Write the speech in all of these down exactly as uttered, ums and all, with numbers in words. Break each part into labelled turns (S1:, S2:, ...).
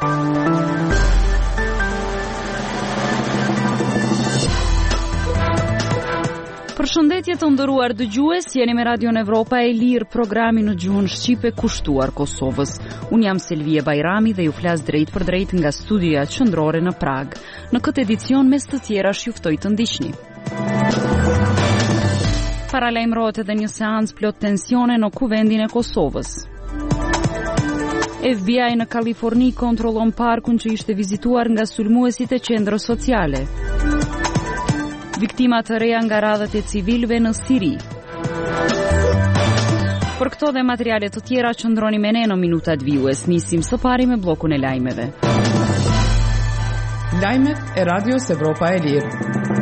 S1: Përshëndetje të nderuar dëgjues, jeni me Radion Evropa e Lirë, programi në gjuhën shqipe kushtuar Kosovës. Unë jam Selvie Bajrami dhe ju flas drejt për drejt nga studioja qendrore në Prag. Në këtë edicion mes të tjerash ju ftoj të ndiqni. Paralajmërohet edhe një seancë plot tensione në kuvendin e Kosovës. F B I në Kaliforni kontrollon parkun që ishte vizituar nga sulmuesit e qendrës sociale. Viktima të reja nga radhët e civilëve në Siri. Për këto dhe materiale të tjera qëndroni me ne në minutat vijues. Nisim së pari me bllokun e lajmeve.
S2: Lajmet e Radios Evropa e Lirë.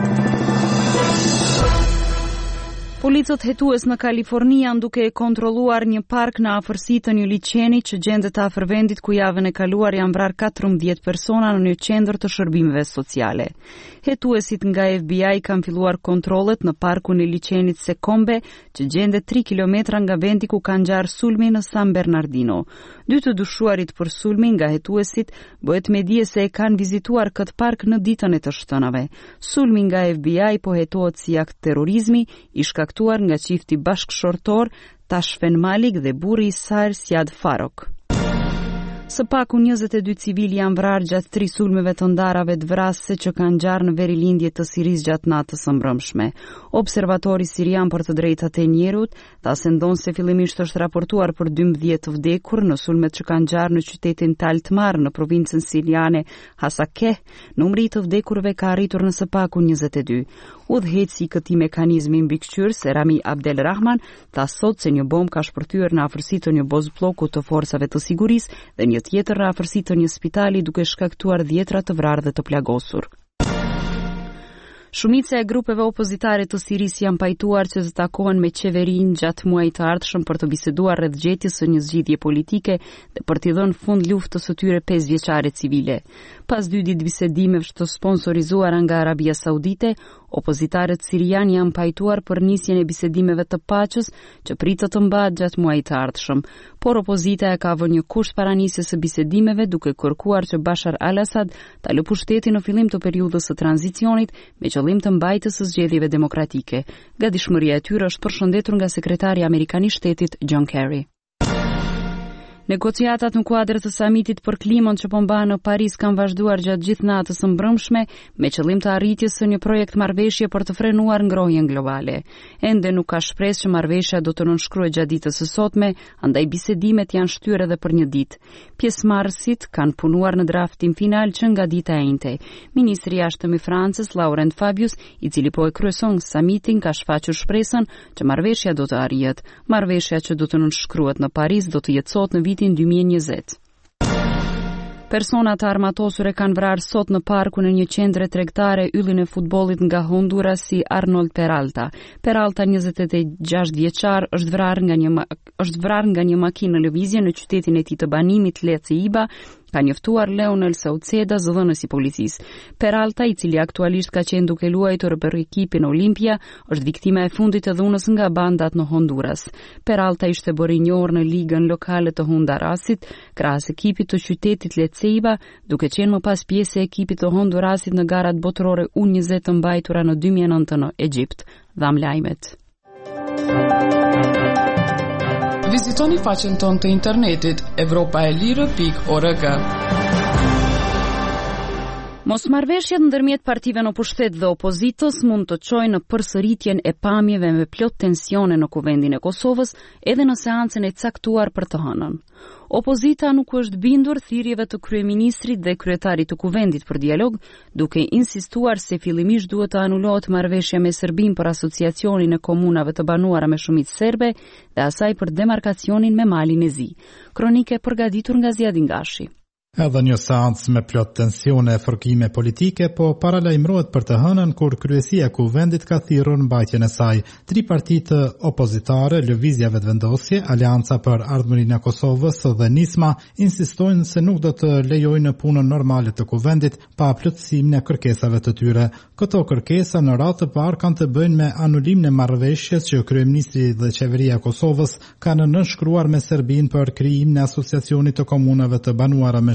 S1: Policët hetues në Kaliforni janë duke kontrolluar një park në afërsi të një liçeni që gjendet afër vendit ku javën e kaluar janë vrarë katërmbëdhjetë persona në një qendër të shërbimeve sociale. Hetuesit nga F B I kanë filluar kontrollet në parkun e liçenit Sekombe, që gjendet tri kilometra nga vendi ku kanë ngjarë sulmi në San Bernardino. Dy të dyshuarit për sulmin nga hetuesit bëhet me dije se e kanë vizituar këtë park në ditën e të shtunave. Sulmi nga F B I po hetohet si akt terrorizmi, i shkaktuar nga çifti bashkëshortor Tashfen Malik dhe burri i saj Siad Farok. Së paku njëzet e dy civil janë vrarë gjatë tri sulmeve të ndarave të vrasëse që kanë ngjarë në verilindje të Siris gjatë natës së mbrëmshme. Observatori sirian për të drejtat e njerëzit thasë se fillimisht është raportuar për dymbëdhjetë të vdekur në sulmet që kanë ngjarë në qytetin Tal Tamr në provincën siriane Hasakeh. Numri i të vdekurve ka arritur në së paku njëzet e dy. Udhëheqësi i këtij mekanizmi mbikëqyrës Rami Abdelrahman tha sot se një bombë ka shpërthyer në afërsi të një bozbloku të forcave të sigurisë dhe një tjetër në afërsi të një spitali duke shkaktuar dhjetra të vrarë dhe të plagosur. Shumica e grupeve opozitare të Sirisë janë pajtuar që të takohen me qeverinë gjatë muajit të ardhshëm për të biseduar rreth gjetjes së një zgjidhje politike dhe për t'i dhënë fund luftës së tyre pesëvjeçare civile. Pas dy ditë bisedimeve të sponsorizuara nga Arabia Saudite, opozitarët sirian janë pajtuar për nisjen e bisedimeve të paqes që pritet të mbahet gjatë muajit të ardhshëm, por opozita e ka vënë një kusht para nisjes së bisedimeve duke kërkuar që Bashar al-Assad ta lë pushtetin në fillim të periudhës së tranzicionit me qëllim të mbajtjes së zgjedhjeve demokratike. Gatishmëria e tyre është përshëndetur nga sekretari amerikan i shtetit John Kerry. Negociatat në kuadër të samitit për klimën që po mbahen në Paris kanë vazhduar gjatë gjithë natës së mbrëmshme me qëllim të arritjes së një projekt marrëveshje për të frenuar ngrohjen globale. Ende nuk ka shpresë që marrëveshja do të nënshkruhet gjatë ditës së sotme, andaj bisedimet janë shtyr edhe për një ditë. Pjesëmarrësit kanë punuar në draftin final që nga dita e njëjtë. Ministri i jashtëm i Francës Laurent Fabius, i cili po e kryeson samitin, ka shfaqur shpresën që marrëveshja do të arrihet. Marrëveshja që do të nënshkruhet në Paris do të jetë sot në vitin dy mijë e njëzet. Persona të armatosur e kanë vrarë sot në parkun e një qendre tregtare yllin e futbollit nga Hondurasi Arnold Peralta. Peralta, njëzet e gjashtë vjeçar, është vrarë nga një është vrarë nga një makinë në lëvizje në qytetin e tij të banimit Leceiba, ka njoftuar Leonel Sauceda, zëdhënës i policisë. Peralta, i cili aktualisht ka qenë duke luajtur për ekipin Olimpia, është viktima e fundit e dhunës nga bandat në Honduras. Peralta ishte bërë i njohur në ligën lokale të Hondurasit, krahas ekipit të qytetit Leceiba, duke qenë më pas pjesë e ekipit të Hondurasit në garat botërore U njëzet të mbajtura në dy mijë e nëntë në Egjipt. Dham lajmet.
S2: Vizitoni faqen tonë të internetit evropaelire pikë org.
S1: Mosmarrveshjet ndërmjet partive në pushtet dhe opozitës mund të çojnë në përsëritjen e pamjeve me plot tensione në kuvendin e Kosovës edhe në seancën e caktuar për të hënën. Opozita nuk është bindur thirrjeve të kryeministrit dhe kryetarit të kuvendit për dialog, duke insistuar se fillimisht duhet të anulohet marrëveshja me Serbinë për asociacionin e komunave të banuara me shumicë serbe dhe asaj për demarkacionin me malin e zi. Kronike përgatitur nga Ziadin Gashi.
S3: Edhe një seancë me plot tensione e fërkime politike, po paralajmërohet për të hënën kur kryesia e kuvendit ka thirrur mbajtjen e saj. Tri partitë opozitare, Lëvizja Vetëvendosje, Aleanca për Ardhmërinë e Kosovës dhe Nisma insistojnë se nuk do të lejojnë punën normale të kuvendit pa plotësimin e kërkesave të tyre. Këto kërkesa në radhë të parë kanë të bëjnë me anulimin e marrëveshjes që kryeministri dhe qeveria e Kosovës kanë nënshkruar me Serbinë për krijimin e asociacionit të komunave të banuara me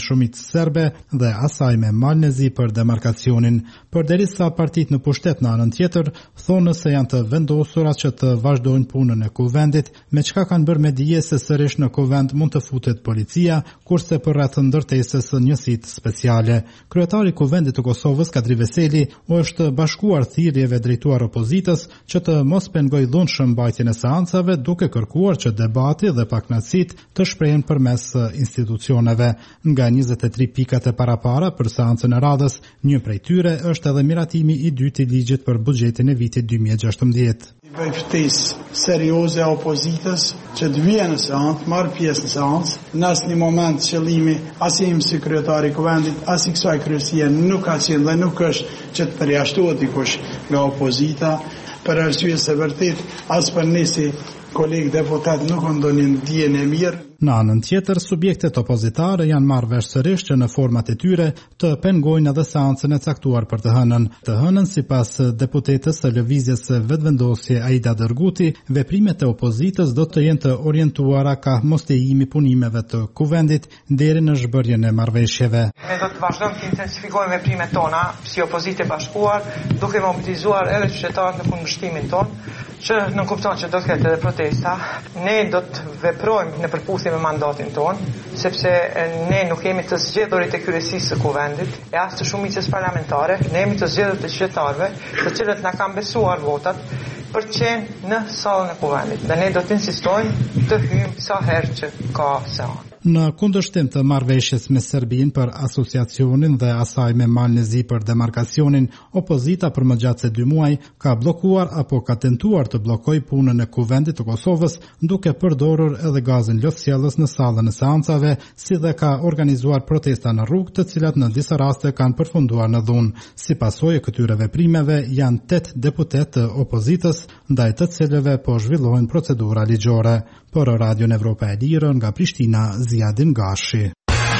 S3: shumicë serbe dhe asaj me Malnezi për demarkacionin. Përderisa partitë në pushtet në anën tjetër thonë se janë të vendosura që të vazhdojnë punën e kuvendit, me çka kanë bërë me dije se sërish në kuvend mund të futet policia, kurse për rreth ndërtesës së njësitë speciale. Kryetari i kuvendit të Kosovës, Kadri Veseli, u është bashkuar thirrjeve drejtuar opozitës që të mos pengojë dhunshëm mbajtjen e seancave, duke kërkuar që debati dhe pakënaqësitë të shprehen përmes institucioneve. Nga njëzet e tri pikat e parapara për seancën e radhës, një prej tyre është edhe miratimi i dytë i ligjit për buxhetin e vitit dy mijë e gjashtëmbëdhjetë.
S4: Bëj ftesë serioze a opozitës që të vijë në seancë, marrë pjesë në seancë. Në asnjë moment qëllimi as i si kryetari i kuvendit, as i kësaj kryesie nuk ka qenë dhe nuk është që të përjashtohet dikush nga opozita, për arsye se vërtet as për ne si kolegë deputat nuk ndonin dijen e mirë.
S3: Në anën tjetër, subjektet opozitare janë marrë vesh sërish që në format e tyre të pengojnë edhe seancën e caktuar për të hënën. Të hënën, sipas deputetës së lëvizjes vendosje Aida Dërguti, veprimet e opozitës do të jenë të orientuara ka mos lejimi punimeve të kuvendit deri në zhbërjen e marrëveshjeve.
S5: Ne do të vazhdojmë të intensifikojmë veprimet tona si opozitë e bashkuar, duke mobilizuar edhe qytetarët në kundërshtimin tonë, që në kupton që do të ketë edhe protesta. Ne do të veprojmë në përputhje me mandatin tonë, sepse ne nuk jemi të zgjedhurit e kryesisë së kuvendit, e as të shumicës parlamentare, ne jemi të zgjedhur të qytetarëve, të cilët na kanë besuar votat për të qenë në sallën e kuvendit. Dhe ne do të insistojmë të hyjmë sa herë që ka seancë.
S3: Në kundërshtim të marrëveshjes me Serbinë për asociacionin dhe asaj me Malnezi për demarkacionin, opozita për më gjatë se dy muaj ka bllokuar apo ka tentuar të bllokojë punën e kuvendit të Kosovës, duke përdorur edhe gazin lotësjellës në sallën e seancave, si dhe ka organizuar protesta në rrugë, të cilat në disa raste kanë përfunduar në dhunë. Si pasojë këtyre veprimeve janë tetë deputet të opozitës, ndaj të cilëve po zhvillohen procedura ligjore. Për Radion Evropa e Lirë nga Prishtina, Ziadin Gashi.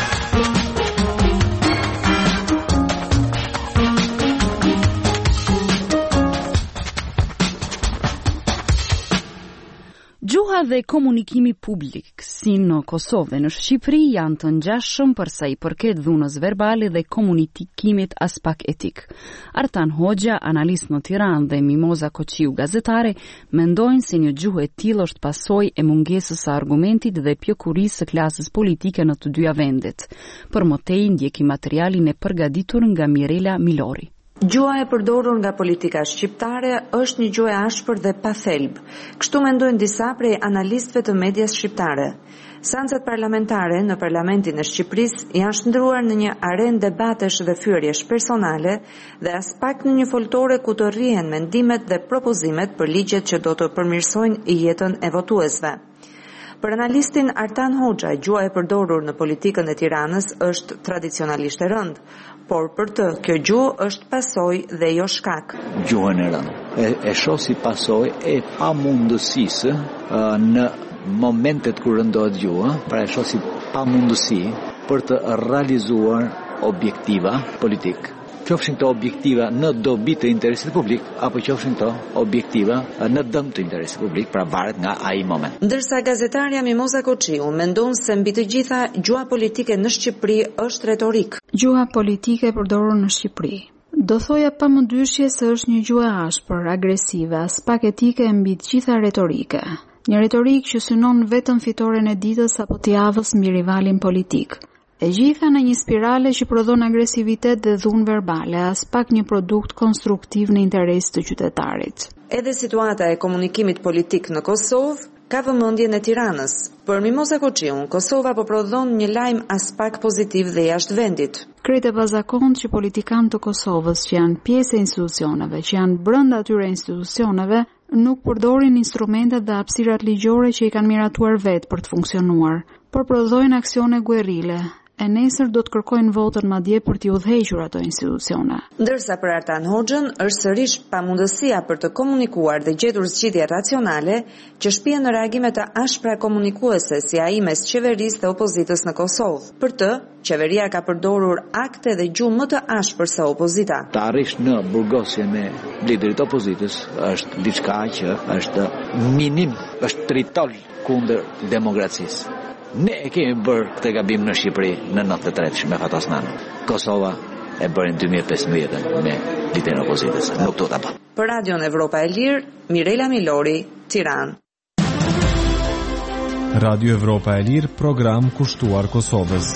S1: Gjuha dhe komunikimi publik si në Kosovë dhe në Shqipëri janë të ngjashëm për sa i përket dhunës verbale dhe komunikimit as pak etik. Artan Hoxha, analist në Tiranë, dhe Mimoza Koqiu, gazetare, mendojnë se një gjuhë e tillë është pasojë e mungesës së argumentit dhe pjekurisë së klasës politike në të dyja vendet. Për më tej ndjeki materialin e përgatitur nga Mirela Milori.
S6: Gjuha e përdorur nga politika shqiptare është një gjuhë e ashpër dhe pa thelb. Kështu mendojnë disa prej analistëve të medias shqiptare. Seancat parlamentare në Parlamentin e Shqipërisë janë shndruar në një arenë debatesh dhe fyerjesh personale dhe as pak në një foltore ku të rrihen mendimet dhe propozimet për ligjet që do të përmirësojnë jetën e votuesve. Për analistin Artan Hoxha, gjuha e përdorur në politikën e Tiranës është tradicionalisht e rëndë, por për të, kjo gjuhë është pasojë dhe jo shkak.
S7: Gjuhën e rëndë e, e shoh si pasojë e pamundësisë në momentet kur rëndohet gjuha, pra e shoh si pamundësi për të realizuar objektiva politik. Qofshin këto objektiva në dobi të interesit publik, apo qofshin këto objektiva në dëm të interesit publik, pra varet nga ai moment.
S6: Ndërsa gazetarja Mimoza Koqiu mendon se mbi të gjitha gjuha politike në Shqipëri është retorik.
S8: Gjuha politike përdorur në Shqipëri. Do thoja pa më dyshje se është një gjuhë ashpër, agresive, as pak etike mbi të gjitha retorike. Një retorik që synon vetëm fitoren e ditës apo të javës mbi rivalin politik. E gjitha në një spirale që prodhon agresivitet dhe dhunë verbale, as pak një produkt konstruktiv në interes të qytetarit.
S6: Edhe situata e komunikimit politik në Kosovë ka vëmendjen e Tiranës. Për Mimoza Koqiu, Kosova po prodhon një lajm as pak pozitiv dhe jashtë vendit.
S8: Krejt e bazakont që politikanë të Kosovës që janë pjesë e institucioneve, që janë brenda atyre institucioneve, nuk përdorin instrumentet dhe hapësirat ligjore që i kanë miratuar vetë për të funksionuar, por prodhojnë aksione guerrile. E nesër do të kërkojnë votën madje për t'i udhëhequr ato institucione.
S6: Ndërsa për Artan Hoxhën është sërish pamundësia për të komunikuar dhe gjetur zgjidhje racionale që shpihen në reagime të ashpra komunikuese si ai mes qeverisë dhe opozitës në Kosovë. Për të, qeveria ka përdorur akte dhe gjuhë më të ashpër se opozita.
S7: Të arrish në burgosje me liderit opozitës është diçka që është minim, është tritol kundër demokracisë. Ne e kemi bërë këtë gabim në Shqipëri në nëntëdhjetë e tretë me Fatasnan. Kosova e bërë në dy mijë e pesëmbëdhjetë me liderin e opozitës. Nuk do ta bë.
S6: Për Radion Evropa e Lirë, Mirela Milori, Tiranë.
S9: Radio Evropa e Lirë, program kushtuar Kosovës.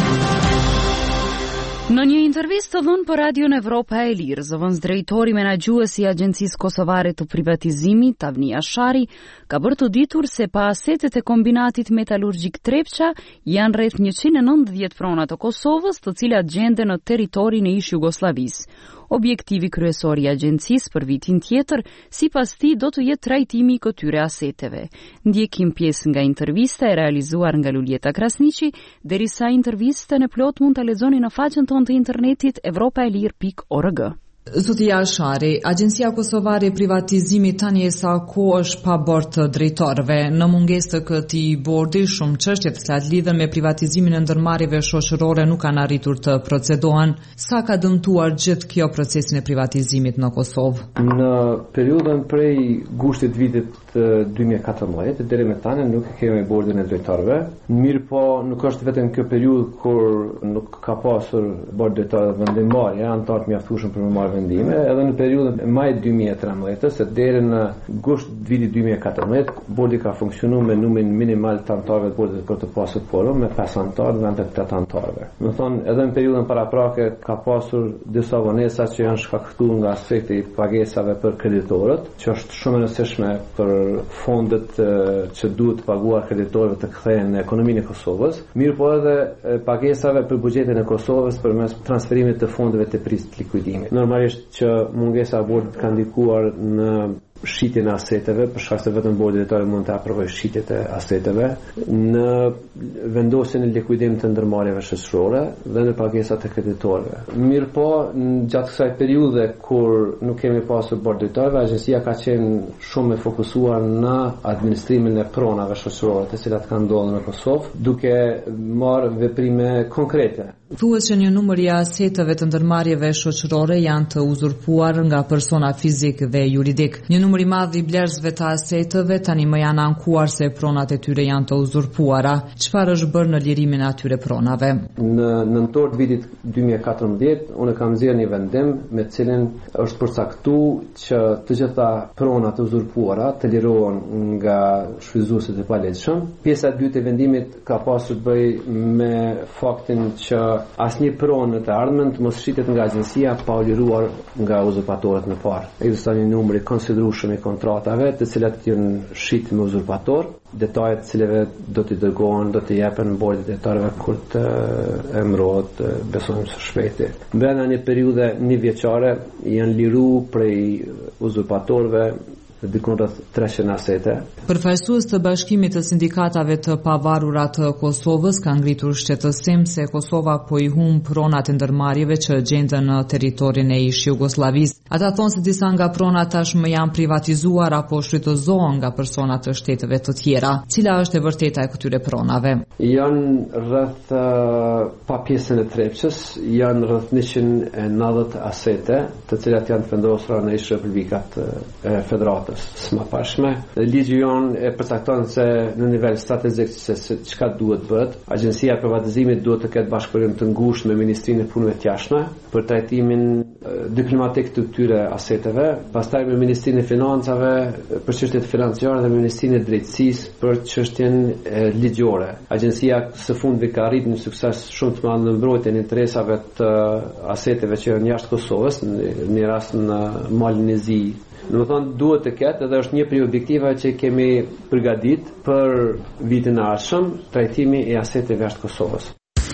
S1: Në një intervistë të dhënë për Radion Evropa e Lirë, zëvendësdrejtori menaxhuesi i Agjencisë Kosovare të Privatizimit, Tavnia Shari, ka bërë të ditur se pa asetet e kombinatit metalurgjik Trepça janë rreth njëqind e nëntëdhjetë prona të Kosovës, të cilat gjenden në territorin e ish Jugosllavisë. Objektivi kryesor i agjencisë për vitin tjetër, sipas tij, do të jetë trajtimi i këtyre aseteve. Ndjekim pjesë nga intervista e realizuar nga Luljeta Krasniqi, derisa intervistën e plot mund ta lexoni në faqen tonë të internetit evropaelir pikë org.
S10: Zotia Shari, Agjencia Kosovare e Privatizimit tani e sa kohë është pa bord të drejtorëve. Në mungesë të këtij bordi, shumë çështje të cilat lidhen me privatizimin e ndërmarrjeve shoqërore nuk kanë arritur të procedohen. Sa ka dëmtuar gjithë kjo procesin e privatizimit në Kosovë?
S11: Në periudhën prej gushtit vitit dy mijë e katërmbëdhjetë deri më tani nuk kemi bordin e drejtorëve. Mirë po, nuk është vetëm kjo periudhë kur nuk ka pasur bord drejtorë vendimmarrje, anëtarë mjaftueshëm për të marrë vendime, edhe në periudhën e maj dy mijë e trembëdhjetë, se deri në gusht vitit dy mijë e katërmbëdhjetë, bordi ka funksionuar me numrin minimal të anëtarëve të bordit për të pasur quorum me pesë anëtarë në vend të tetë anëtarëve. Do të thonë, edhe në periudhën paraprake ka pasur disa vonesa që janë shkaktuar nga aspekti i pagesave për kreditorët, që është shumë e rëndësishme për fondet që duhet të paguar kreditorëve të kthehen në ekonominë e Kosovës, mirë po edhe pagesave për buxhetin e Kosovës përmes transferimit të fondeve të prisë likuidimit. Normalisht që mungesa e bordit ka ndikuar në shitjen e aseteve, për shkak se vetëm bordi drejtori mund të aprovojë shitjet e aseteve, në vendosjen e likuidimit të ndërmarrjeve shoqërore dhe në pagesat e kreditorëve. Mirë po, gjatë kësaj periudhe kur nuk kemi pasur bord drejtorëve, agjencia ka qenë shumë e fokusuar në administrimin e pronave shoqërore të cilat kanë ndodhur në Kosovë, duke marrë veprime konkrete.
S10: Thuhet që një numër i aseteve të ndërmarrjeve shoqërore janë të uzurpuar nga persona fizik dhe juridik. Një numër i madh i blerësve të aseteve tani më janë ankuar se pronat e tyre janë të uzurpuara. Çfarë është bërë në lirimin e atyre pronave?
S11: Në nëntor të vitit dy mijë e katërmbëdhjetë, unë kam nxjerrë një vendim me të cilin është përcaktuar që të gjitha pronat e uzurpuara të lirohen nga shfrytëzuesit e palegjshëm. Pjesa e dytë e vendimit ka pasur të bëjë me faktin që asnjë pronë të ardhmen të mos shitet nga agjencia pa u liruar nga uzurpatorët në parë. Ekziston një numër i konsiderueshëm i kontratave të cilat janë shitur me uzurpator, detajet të cilave do t'i dërgohen, do t'i jepen bordit drejtorëve kur të emërohet, besojmë së shpejti. Brenda një periudhe një vjeçare janë liru prej uzurpatorëve diku rreth treqind asete.
S10: Përfaqësues të Bashkimit të Sindikatave të Pavarura të Kosovës ka ngritur shqetësim se Kosova po i humb pronat e ndërmarrjeve që gjenden në territorin e ish Jugosllavisë. Ata thonë se disa nga pronat tashmë janë privatizuar apo shfrytëzohen nga persona të shteteve të tjera. Cila është e vërteta e këtyre pronave?
S11: Janë rreth uh, pa pjesën e Trepçës, janë rreth njëqind e nëntëdhjetë asete, të cilat janë të vendosura në ish republikat e federatës së mëparshme. Ligji jonë e përcakton se në nivel strategjik se çka duhet bëhet. Agjencia e privatizimit duhet të ketë bashkëpunim të ngushtë me Ministrinë e Punëve të Jashtme për trajtimin diplomatik të këtyre aseteve, pastaj me Ministrinë e Financave për çështjet financiare dhe me Ministrinë e Drejtësisë për çështjen ligjore. Agjencia së fundmi ka arritur një sukses shumë të madh në mbrojtjen e interesave të aseteve që janë jashtë Kosovës, në një rast në Malin e Zi. Në më thonë, duhet të ketë edhe është një prej objektive që kemi përgadit për vitin e ardhshëm, trajtimi i aseteve jashtë Kosovës.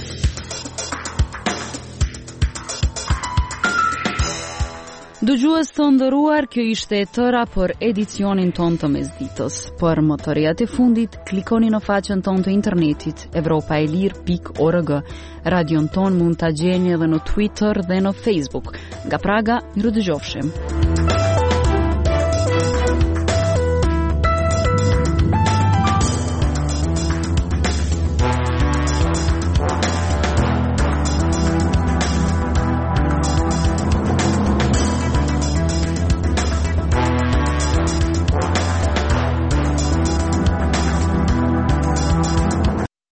S1: Dëgjues të nderuar, kjo ishte e tëra për edicionin ton të mesditës. Për më të rejat e fundit, klikoni në faqen ton të internetit evropaelir pikë org. Radion ton mund të gjeni edhe në Twitter dhe në Facebook. Nga Praga, miru dëgjofshim.